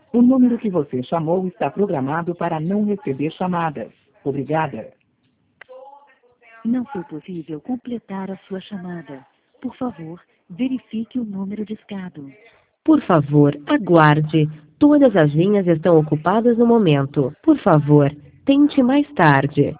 O número que você chamou está programado para não receber chamadas. Obrigada. Não foi possível completar a sua chamada. Por favor, verifique o número discado. Por favor, aguarde. Todas as linhas estão ocupadas no momento. Por favor, tente mais tarde.